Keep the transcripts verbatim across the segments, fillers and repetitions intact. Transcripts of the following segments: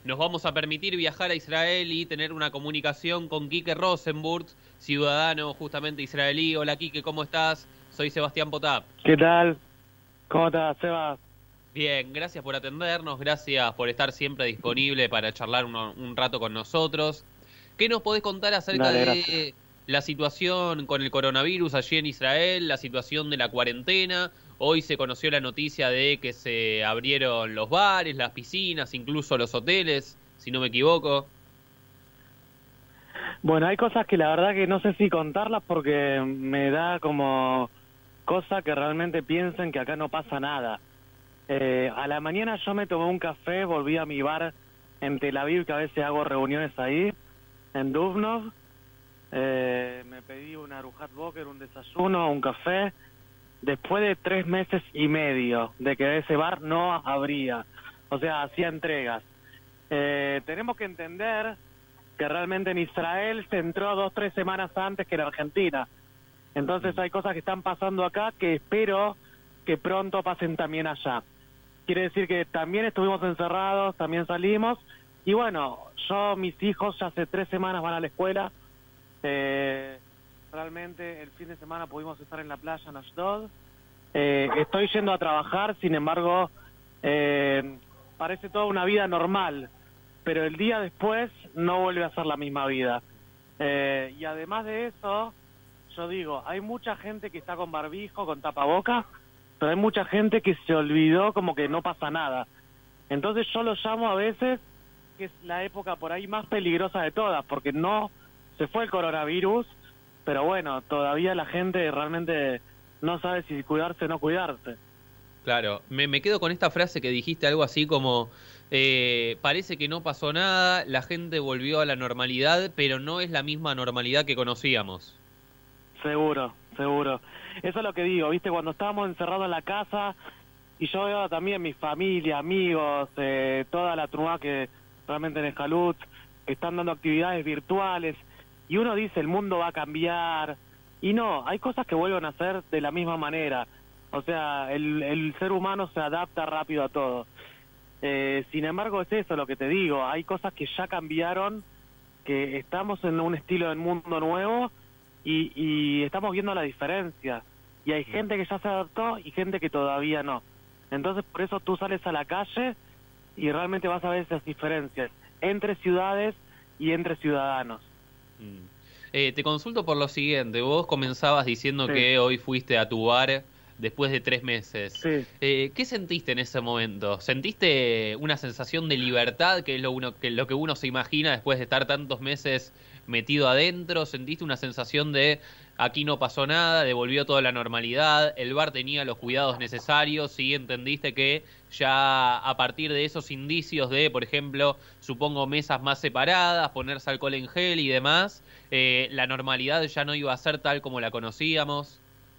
nos vamos a permitir viajar a Israel y tener una comunicación con Quique Rosenburg, ciudadano justamente israelí. Hola Quique, ¿cómo estás? Soy Sebastián Potap. ¿Qué tal? ¿Cómo estás, Sebas? Bien, gracias por atendernos, gracias por estar siempre disponible para charlar uno- un rato con nosotros. ¿Qué nos podés contar acerca Dale, gracias. de la situación con el coronavirus allí en Israel, la situación de la cuarentena? Hoy se conoció la noticia de que se abrieron los bares, las piscinas, incluso los hoteles, si no me equivoco. Bueno, hay cosas que la verdad que no sé si contarlas porque me da como cosa que realmente piensen que acá no pasa nada. Eh, a la mañana yo me tomé un café, volví a mi bar en Tel Aviv, que a veces hago reuniones ahí, en Dubnov. Eh, me pedí un arujat boker, un desayuno, un café, después de tres meses y medio de que ese bar no abría, o sea, hacía entregas. Eh, tenemos que entender que realmente en Israel se entró dos, tres semanas antes que en Argentina. Entonces hay cosas que están pasando acá que espero que pronto pasen también allá. Quiere decir que también estuvimos encerrados, también salimos. Y bueno, yo, mis hijos ya hace tres semanas van a la escuela. Eh, realmente el fin de semana pudimos estar en la playa en Ashdod. Eh, estoy yendo a trabajar, sin embargo, eh, parece toda una vida normal, pero el día después no vuelve a ser la misma vida. Eh, y además de eso, yo digo, hay mucha gente que está con barbijo, con tapaboca, pero hay mucha gente que se olvidó como que no pasa nada. Entonces yo lo llamo a veces que es la época por ahí más peligrosa de todas, porque no se fue el coronavirus, pero bueno, todavía la gente realmente no sabe si cuidarse o no cuidarse. Claro, me, me quedo con esta frase que dijiste, algo así como, eh, parece que no pasó nada, la gente volvió a la normalidad, pero no es la misma normalidad que conocíamos. Seguro, seguro. Eso es lo que digo, ¿viste? Cuando estábamos encerrados en la casa y yo veo también mi familia, amigos, eh, toda la trua que realmente en Escalut están dando actividades virtuales y uno dice el mundo va a cambiar y no, hay cosas que vuelven a ser de la misma manera. O sea, el, el ser humano se adapta rápido a todo. Eh, sin embargo, es eso lo que te digo, hay cosas que ya cambiaron, que estamos en un estilo del mundo nuevo y, y estamos viendo la diferencia. Y hay gente que ya se adaptó y gente que todavía no. Entonces, por eso tú sales a la calle y realmente vas a ver esas diferencias entre ciudades y entre ciudadanos. Mm. Eh, te consulto por lo siguiente, vos comenzabas diciendo Sí, que hoy fuiste a tu bar después de tres meses. sí. Eh, ¿qué sentiste en ese momento? ¿Sentiste una sensación de libertad, que es lo, uno, que, lo que uno se imagina después de estar tantos meses metido adentro? ¿Sentiste una sensación de aquí no pasó nada, devolvió toda la normalidad, el bar tenía los cuidados necesarios y entendiste que ya a partir de esos indicios de, por ejemplo, supongo mesas más separadas, ponerse alcohol en gel y demás, eh, la normalidad ya no iba a ser tal como la conocíamos?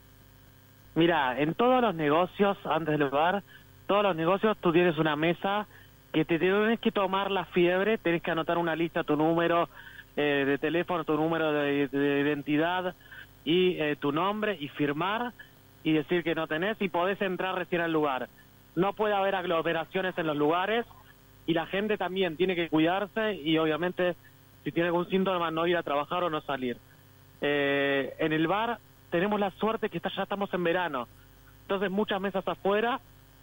Mira, en todos los negocios, antes del bar, todos los negocios tú tienes una mesa que te tienes que tomar la fiebre, tenés que anotar una lista, tu número eh, de teléfono, tu número de, de identidad y eh, tu nombre y firmar y decir que no tenés y podés entrar recién al lugar. No puede haber aglomeraciones en los lugares y la gente también tiene que cuidarse y obviamente si tiene algún síntoma no ir a trabajar o no salir. Eh, en el bar tenemos la suerte que está, ya estamos en verano, entonces muchas mesas afuera,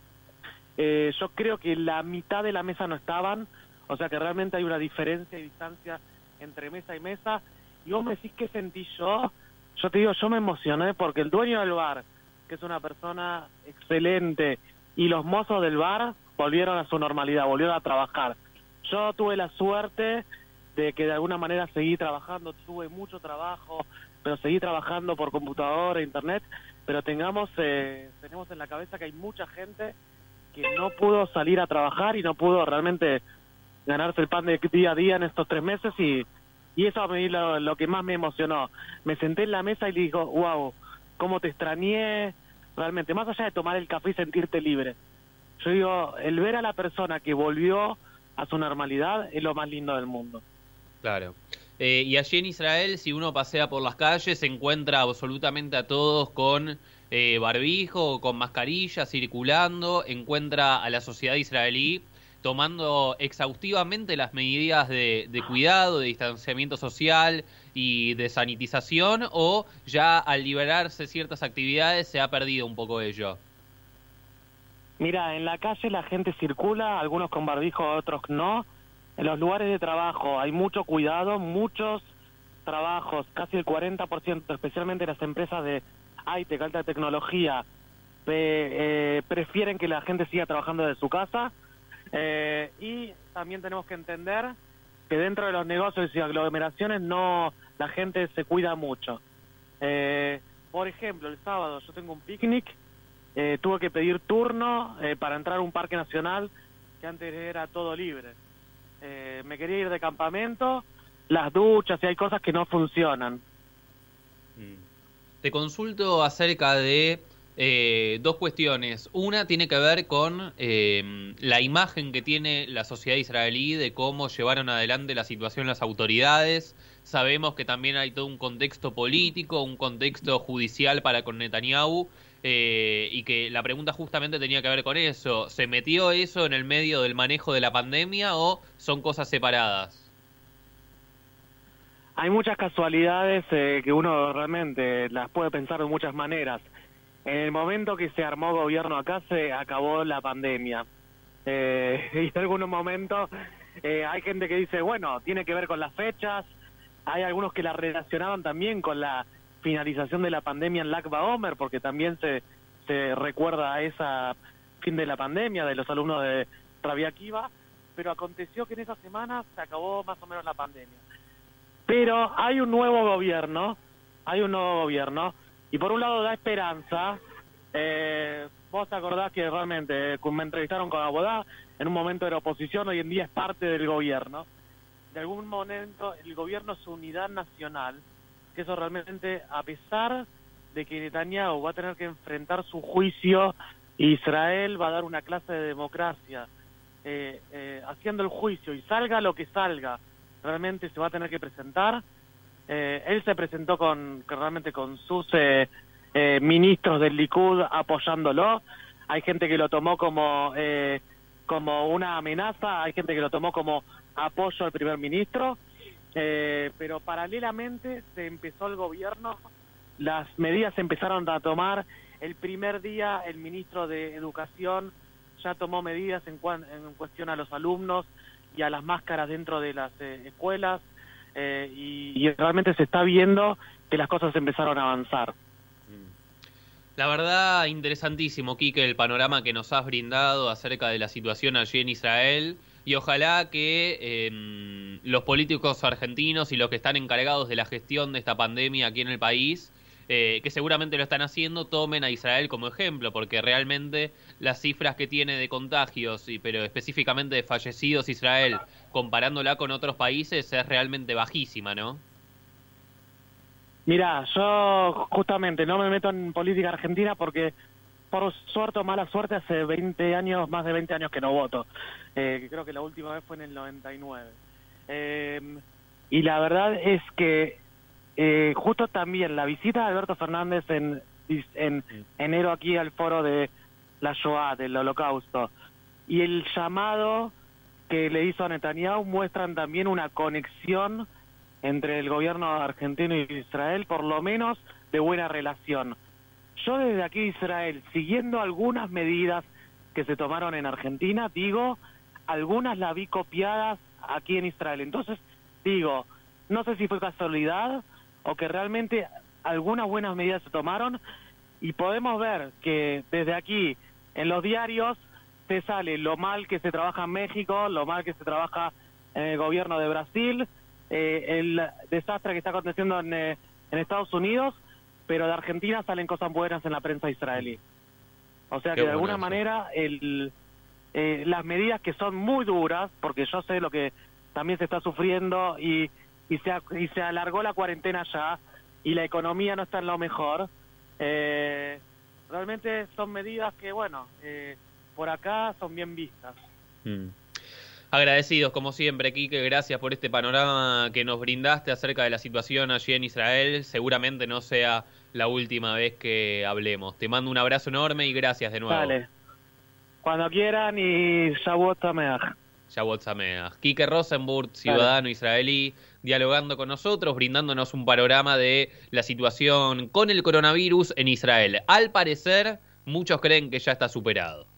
eh, yo creo que la mitad de la mesa no estaban, o sea que realmente hay una diferencia y distancia entre mesa y mesa, y vos me decís qué sentí yo, yo te digo, yo me emocioné porque el dueño del bar, que es una persona excelente, y los mozos del bar volvieron a su normalidad, volvieron a trabajar. Yo tuve la suerte de que de alguna manera seguí trabajando, tuve mucho trabajo, pero seguí trabajando por computadora, internet, pero tengamos, eh, tenemos en la cabeza que hay mucha gente que no pudo salir a trabajar y no pudo realmente ganarse el pan de día a día en estos tres meses y, y eso a mí lo, lo que más me emocionó. Me senté en la mesa y le digo, wow, cómo te extrañé, realmente, más allá de tomar el café y sentirte libre. Yo digo, el ver a la persona que volvió a su normalidad es lo más lindo del mundo. Claro. Eh, y allí en Israel, si uno pasea por las calles, se encuentra absolutamente a todos con eh, barbijo, con mascarilla, circulando, encuentra a la sociedad israelí tomando exhaustivamente las medidas de, de cuidado, de distanciamiento social y de sanitización, o ya al liberarse ciertas actividades se ha perdido un poco ello? Mira, en la calle la gente circula, algunos con barbijo, otros no. En los lugares de trabajo hay mucho cuidado, muchos trabajos, casi el cuarenta por ciento, especialmente las empresas de high-tech, alta tecnología, pe, eh, prefieren que la gente siga trabajando desde su casa. Eh, y también tenemos que entender que dentro de los negocios y aglomeraciones no, la gente se cuida mucho. Eh, por ejemplo, el sábado yo tengo un picnic, eh, tuve que pedir turno eh, para entrar a un parque nacional que antes era todo libre. Eh, me quería ir de campamento, las duchas y hay cosas que no funcionan. Te consulto acerca de eh, dos cuestiones. Una tiene que ver con eh, la imagen que tiene la sociedad israelí de cómo llevaron adelante la situación las autoridades. Sabemos que también hay todo un contexto político, un contexto judicial para con Netanyahu, eh, y que la pregunta justamente tenía que ver con eso. ¿Se metió eso en el medio del manejo de la pandemia o son cosas separadas? Hay muchas casualidades eh, que uno realmente las puede pensar de muchas maneras. En el momento que se armó gobierno acá se acabó la pandemia. Eh, y en algunos momentos eh, hay gente que dice, bueno, tiene que ver con las fechas. Hay algunos que la relacionaban también con la finalización de la pandemia en Lag BaOmer, porque también se, se recuerda a esa fin de la pandemia de los alumnos de Rabbi Akiva. Pero aconteció que en esa semana se acabó más o menos la pandemia. Pero hay un nuevo gobierno, hay un nuevo gobierno, y por un lado da esperanza. Eh, vos te acordás que realmente me entrevistaron con Abodá, en un momento era oposición, hoy en día es parte del gobierno. De algún momento el gobierno es unidad nacional, que eso realmente, a pesar de que Netanyahu va a tener que enfrentar su juicio, Israel va a dar una clase de democracia, eh, eh, haciendo el juicio, y salga lo que salga, realmente se va a tener que presentar. Eh, él se presentó con realmente con sus eh, eh, ministros del Likud apoyándolo. Hay gente que lo tomó como eh, como una amenaza, hay gente que lo tomó como apoyo al primer ministro, eh, pero paralelamente se empezó el gobierno, las medidas se empezaron a tomar. El primer día el ministro de Educación ya tomó medidas en, cuan, en cuestión a los alumnos y a las máscaras dentro de las eh, escuelas, eh, y, y realmente se está viendo que las cosas empezaron a avanzar. La verdad, interesantísimo, Quique, el panorama que nos has brindado acerca de la situación allí en Israel, y ojalá que eh, los políticos argentinos y los que están encargados de la gestión de esta pandemia aquí en el país, Eh, que seguramente lo están haciendo, tomen a Israel como ejemplo, porque realmente las cifras que tiene de contagios, y, pero específicamente de fallecidos Israel, comparándola con otros países, es realmente bajísima, ¿no? Mira, yo justamente no me meto en política argentina porque, por suerte o mala suerte, hace veinte años, más de veinte años que no voto. Eh, creo que la última vez fue en el noventa y nueve. Eh, y la verdad es que Eh, justo también la visita de Alberto Fernández en, en enero aquí al foro de la Shoah, del Holocausto, y el llamado que le hizo a Netanyahu muestran también una conexión entre el gobierno argentino y Israel, por lo menos de buena relación. Yo desde aquí Israel, siguiendo algunas medidas que se tomaron en Argentina, digo, algunas las vi copiadas aquí en Israel. Entonces, digo, no sé si fue casualidad o que realmente algunas buenas medidas se tomaron, y podemos ver que desde aquí, en los diarios, te sale lo mal que se trabaja en México, lo mal que se trabaja en el gobierno de Brasil, eh, el desastre que está aconteciendo en, eh, en Estados Unidos, pero de Argentina salen cosas buenas en la prensa israelí. O sea que Qué de alguna bueno eso. manera el, eh, las medidas que son muy duras, porque yo sé lo que también se está sufriendo, y y se, y se alargó la cuarentena ya, y la economía no está en lo mejor, eh, realmente son medidas que, bueno, eh, por acá son bien vistas. Mm. Agradecidos, como siempre, Quique, gracias por este panorama que nos brindaste acerca de la situación allí en Israel. Seguramente no sea la última vez que hablemos. Te mando un abrazo enorme y gracias de nuevo. Dale, cuando quieran, y Shavuot Sameach. Shabbat Sameach. Quique Rosenburg, ciudadano israelí, dialogando con nosotros, brindándonos un panorama de la situación con el coronavirus en Israel. Al parecer, muchos creen que ya está superado.